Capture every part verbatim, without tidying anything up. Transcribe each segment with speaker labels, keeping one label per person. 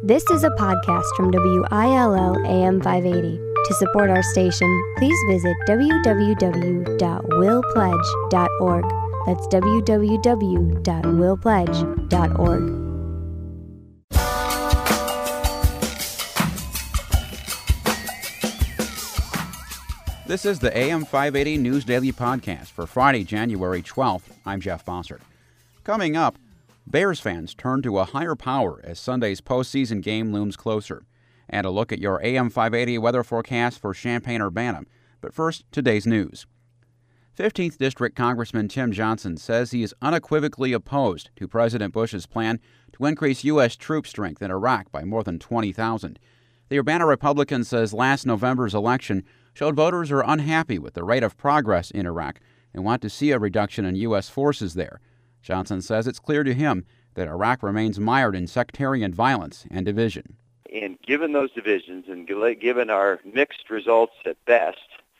Speaker 1: This is a podcast from W I L L A M five eighty. To support our station, please visit w w w dot will pledge dot org. That's w w w dot will pledge dot org.
Speaker 2: This is the A M five eighty News Daily Podcast for Friday, January twelfth. I'm Jeff Bossert. Coming up, Bears fans turn to a higher power as Sunday's postseason game looms closer. And a look at your A M five eighty weather forecast for Champaign-Urbana. But first, today's news. fifteenth District Congressman Tim Johnson says he is unequivocally opposed to President Bush's plan to increase U S troop strength in Iraq by more than twenty thousand. The Urbana Republican says last November's election showed voters are unhappy with the rate of progress in Iraq and want to see a reduction in U S forces there. Johnson says it's clear to him that Iraq remains mired in sectarian violence and division.
Speaker 3: And given those divisions and given our mixed results at best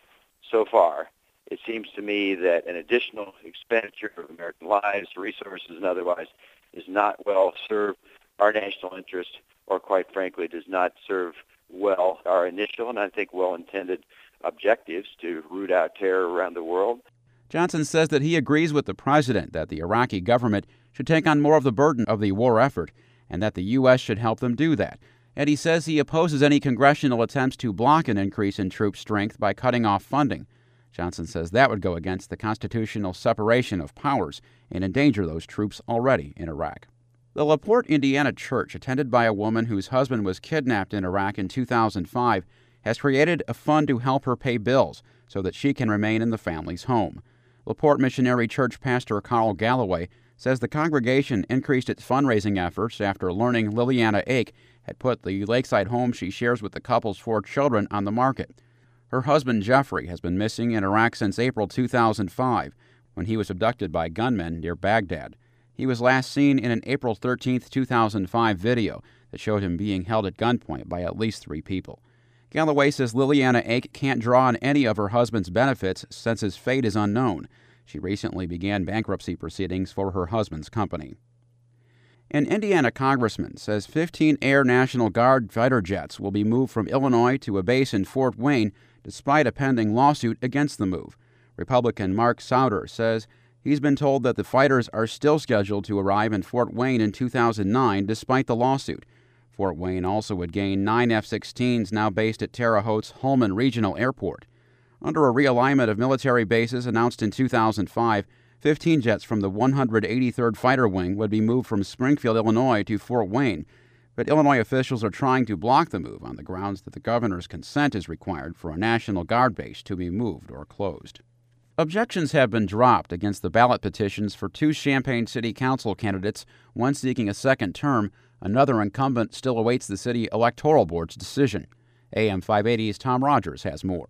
Speaker 3: so far, it seems to me that an additional expenditure of American lives, resources, and otherwise is not well serve our national interest, or quite frankly, does not serve well our initial and I think well-intended objectives to root out terror around the world.
Speaker 2: Johnson says that he agrees with the president that the Iraqi government should take on more of the burden of the war effort and that the U S should help them do that. And he says he opposes any congressional attempts to block an increase in troop strength by cutting off funding. Johnson says that would go against the constitutional separation of powers and endanger those troops already in Iraq. The LaPorte, Indiana church, attended by a woman whose husband was kidnapped in Iraq in two thousand five, has created a fund to help her pay bills so that she can remain in the family's home. LaPorte Missionary Church pastor Carl Galloway says the congregation increased its fundraising efforts after learning Liliana Ake had put the lakeside home she shares with the couple's four children on the market. Her husband Jeffrey has been missing in Iraq since April two thousand five, when he was abducted by gunmen near Baghdad. He was last seen in an April thirteenth, two thousand five video that showed him being held at gunpoint by at least three people. Galloway says Liliana Ake can't draw on any of her husband's benefits since his fate is unknown. She recently began bankruptcy proceedings for her husband's company. An Indiana congressman says fifteen Air National Guard fighter jets will be moved from Illinois to a base in Fort Wayne despite a pending lawsuit against the move. Republican Mark Souder says he's been told that the fighters are still scheduled to arrive in Fort Wayne in two thousand nine despite the lawsuit. Fort Wayne also would gain nine F sixteens now based at Terre Haute's Holman Regional Airport. Under a realignment of military bases announced in two thousand five, fifteen jets from the one hundred eighty-third Fighter Wing would be moved from Springfield, Illinois to Fort Wayne. But Illinois officials are trying to block the move on the grounds that the governor's consent is required for a National Guard base to be moved or closed. Objections have been dropped against the ballot petitions for two Champaign City Council candidates, one seeking a second term. Another incumbent still awaits the city electoral board's decision. A M five eighty's Tom Rogers has more.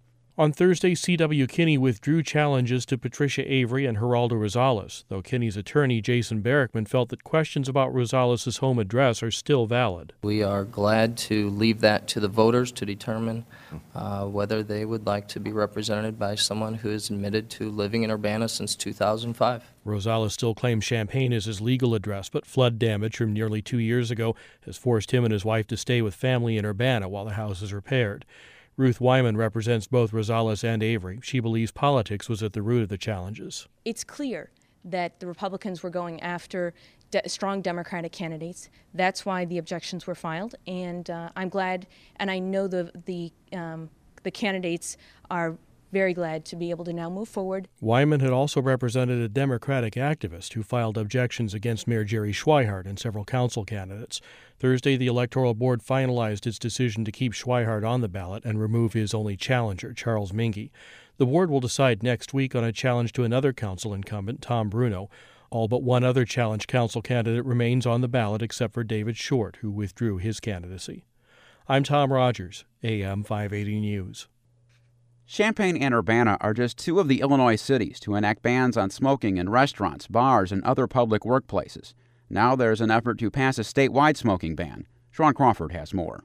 Speaker 4: On Thursday, C W. Kinney withdrew challenges to Patricia Avery and Geraldo Rosales, though Kinney's attorney, Jason Barrickman, felt that questions about Rosales' home address are still valid.
Speaker 5: We are glad to leave that to the voters to determine uh, whether they would like to be represented by someone who is admitted to living in Urbana since two thousand five.
Speaker 4: Rosales still claims Champaign is his legal address, but flood damage from nearly two years ago has forced him and his wife to stay with family in Urbana while the house is repaired. Ruth Wyman represents both Rosales and Avery. She believes politics was at the root of the challenges.
Speaker 6: It's clear that the Republicans were going after de- strong Democratic candidates. That's why the objections were filed, and uh, I'm glad, and I know the the um, the candidates are very glad to be able to now move forward.
Speaker 4: Wyman had also represented a Democratic activist who filed objections against Mayor Jerry Schweihart and several council candidates. Thursday, the Electoral Board finalized its decision to keep Schweihart on the ballot and remove his only challenger, Charles Mingy. The board will decide next week on a challenge to another council incumbent, Tom Bruno. All but one other challenge council candidate remains on the ballot except for David Short, who withdrew his candidacy. I'm Tom Rogers, A M five eighty News.
Speaker 2: Champaign and Urbana are just two of the Illinois cities to enact bans on smoking in restaurants, bars, and other public workplaces. Now there's an effort to pass a statewide smoking ban. Sean Crawford has more.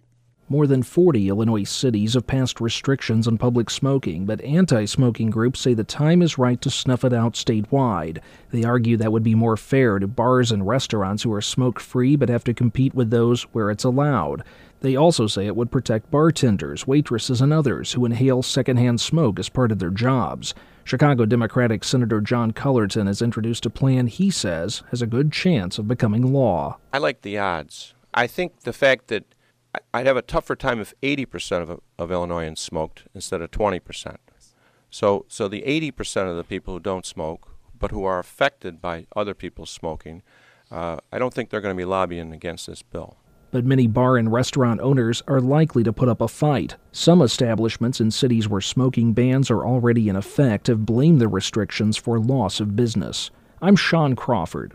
Speaker 7: More than forty Illinois cities have passed restrictions on public smoking, but anti-smoking groups say the time is right to snuff it out statewide. They argue that would be more fair to bars and restaurants who are smoke-free but have to compete with those where it's allowed. They also say it would protect bartenders, waitresses, and others who inhale secondhand smoke as part of their jobs. Chicago Democratic Senator John Cullerton has introduced a plan he says has a good chance of becoming law.
Speaker 8: I like the odds. I think the fact that I'd have a tougher time if eighty percent of, of Illinoisans smoked instead of twenty percent. So, so the eighty percent of the people who don't smoke, but who are affected by other people smoking, uh, I don't think they're going to be lobbying against this bill.
Speaker 7: But many bar and restaurant owners are likely to put up a fight. Some establishments in cities where smoking bans are already in effect have blamed the restrictions for loss of business. I'm Sean Crawford.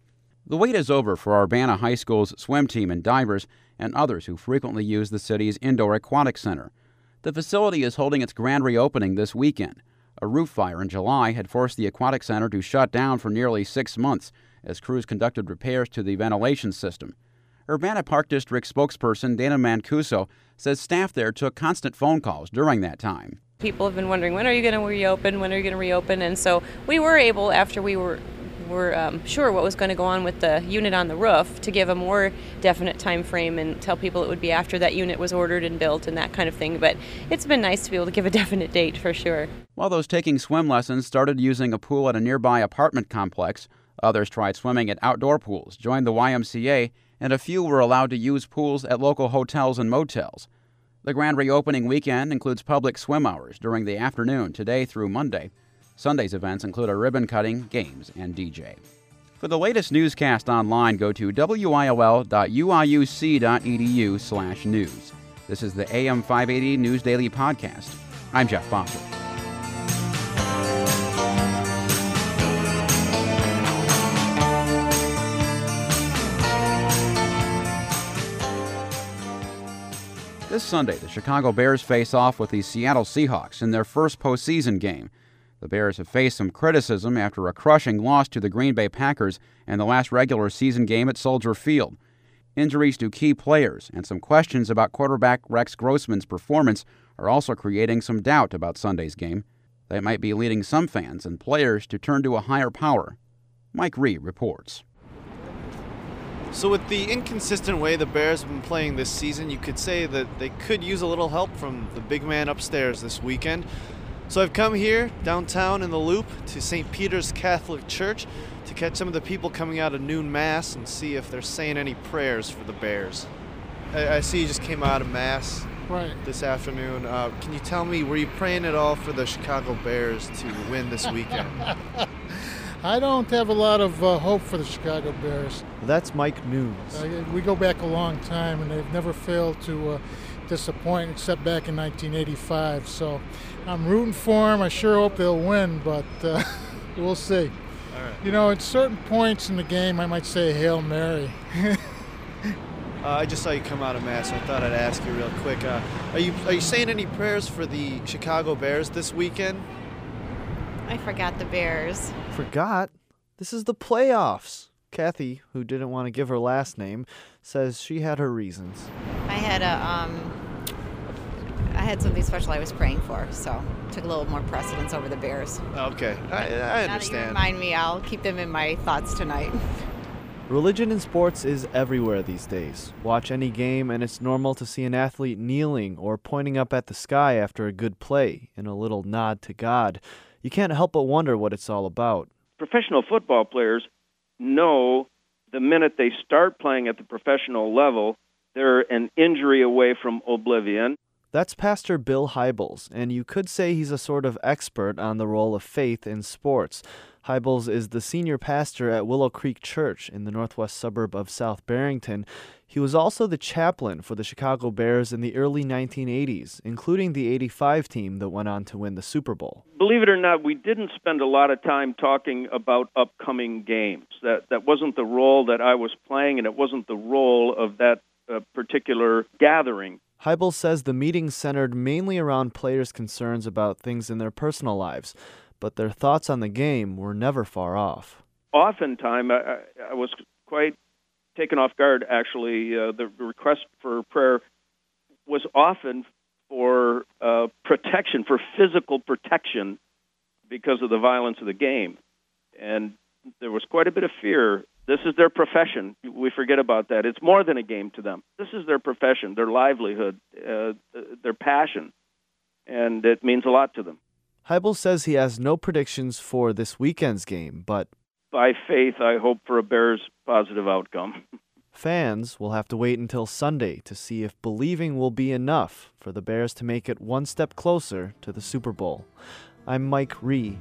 Speaker 2: The wait is over for Urbana High School's swim team and divers and others who frequently use the city's indoor aquatic center. The facility is holding its grand reopening this weekend. A roof fire in July had forced the aquatic center to shut down for nearly six months as crews conducted repairs to the ventilation system. Urbana Park District spokesperson Dana Mancuso says staff there took constant phone calls during that time.
Speaker 9: People have been wondering, when are you going to reopen, when are you going to reopen? And so we were able, after we were were um, sure what was going to go on with the unit on the roof, to give a more definite time frame and tell people it would be after that unit was ordered and built and that kind of thing. But it's been nice to be able to give a definite date for sure.
Speaker 2: While those taking swim lessons started using a pool at a nearby apartment complex, others tried swimming at outdoor pools, joined the Y M C A, and a few were allowed to use pools at local hotels and motels. The grand reopening weekend includes public swim hours during the afternoon today through Monday. Sunday's events include a ribbon cutting, games, and D J. For the latest newscast online, go to W I L L dot U I U C dot E D U slash news. This is the A M five eighty News Daily Podcast. I'm Jeff Bosser. This Sunday, the Chicago Bears face off with the Seattle Seahawks in their first postseason game. The Bears have faced some criticism after a crushing loss to the Green Bay Packers in the last regular season game at Soldier Field. Injuries to key players and some questions about quarterback Rex Grossman's performance are also creating some doubt about Sunday's game. They might be leading some fans and players to turn to a higher power. Mike Ree reports.
Speaker 10: So with the inconsistent way the Bears have been playing this season, you could say that they could use a little help from the big man upstairs this weekend. So I've come here downtown in the Loop to Saint Peter's Catholic Church to catch some of the people coming out of noon Mass and see if they're saying any prayers for the Bears. I, I see you just came out of Mass
Speaker 11: right
Speaker 10: this afternoon. Uh, can you tell me, were you praying at all for the Chicago Bears to win this weekend?
Speaker 11: I don't have a lot of uh, hope for the Chicago Bears.
Speaker 10: That's Mike Nunes.
Speaker 11: Uh, we go back a long time, and they've never failed to uh, disappoint, except back in nineteen eighty-five. So I'm rooting for them. I sure hope they'll win, but uh, we'll see.
Speaker 10: All right.
Speaker 11: You know, at certain points in the game, I might say Hail Mary.
Speaker 10: uh, I just saw you come out of Mass, so I thought I'd ask you real quick. Uh, are you are you saying any prayers for the Chicago Bears this weekend?
Speaker 12: I forgot the Bears.
Speaker 10: Forgot? This is the playoffs. Kathy, who didn't want to give her last name, says she had her reasons.
Speaker 12: I had a um, I had something special I was praying for, so took a little more precedence over the Bears.
Speaker 10: Okay, I, I
Speaker 12: Now that you
Speaker 10: understand.
Speaker 12: remind me, I'll keep them in my thoughts tonight.
Speaker 10: Religion in sports is everywhere these days. Watch any game and it's normal to see an athlete kneeling or pointing up at the sky after a good play in a little nod to God. You can't help but wonder what it's all about.
Speaker 13: Professional football players know the minute they start playing at the professional level, they're an injury away from oblivion.
Speaker 10: That's Pastor Bill Hybels, and you could say he's a sort of expert on the role of faith in sports. Hybels is the senior pastor at Willow Creek Church in the northwest suburb of South Barrington. He was also the chaplain for the Chicago Bears in the early nineteen eighties, including the eighty-five team that went on to win the Super Bowl.
Speaker 13: Believe it or not, we didn't spend a lot of time talking about upcoming games. That that wasn't the role that I was playing, and it wasn't the role of that uh, particular gathering.
Speaker 10: Hybels says the meeting centered mainly around players' concerns about things in their personal lives, but their thoughts on the game were never far off.
Speaker 13: Oftentimes, I, I was quite taken off guard, actually. Uh, the request for prayer was often for uh, protection, for physical protection because of the violence of the game. And there was quite a bit of fear. This is their profession. We forget about that. It's more than a game to them. This is their profession, their livelihood, uh, their passion, and it means a lot to them.
Speaker 10: Heibel says he has no predictions for this weekend's game, but
Speaker 13: by faith, I hope for a Bears positive outcome.
Speaker 10: Fans will have to wait until Sunday to see if believing will be enough for the Bears to make it one step closer to the Super Bowl. I'm Mike Ree.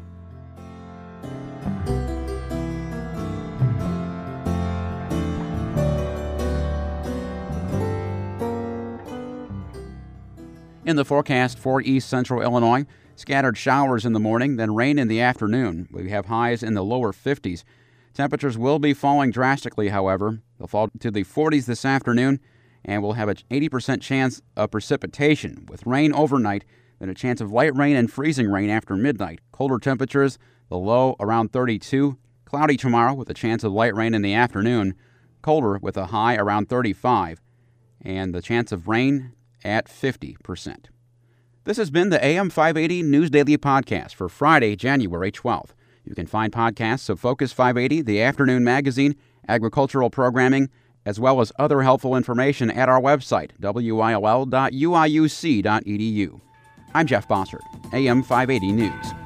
Speaker 2: In the forecast for east central Illinois, scattered showers in the morning, then rain in the afternoon. We have highs in the lower fifties. Temperatures will be falling drastically, however. They'll fall to the forties this afternoon, and we'll have an eighty percent chance of precipitation with rain overnight, then a chance of light rain and freezing rain after midnight. Colder temperatures, the low around thirty-two. Cloudy tomorrow with a chance of light rain in the afternoon. Colder with a high around thirty-five, and the chance of rain at fifty percent. This has been the A M five eighty News Daily Podcast for Friday, January twelfth. You can find podcasts of Focus five eighty, the afternoon magazine, agricultural programming, as well as other helpful information at our website, W I L L dot U I U C dot E D U. I'm Jeff Bossert, A M five eighty News.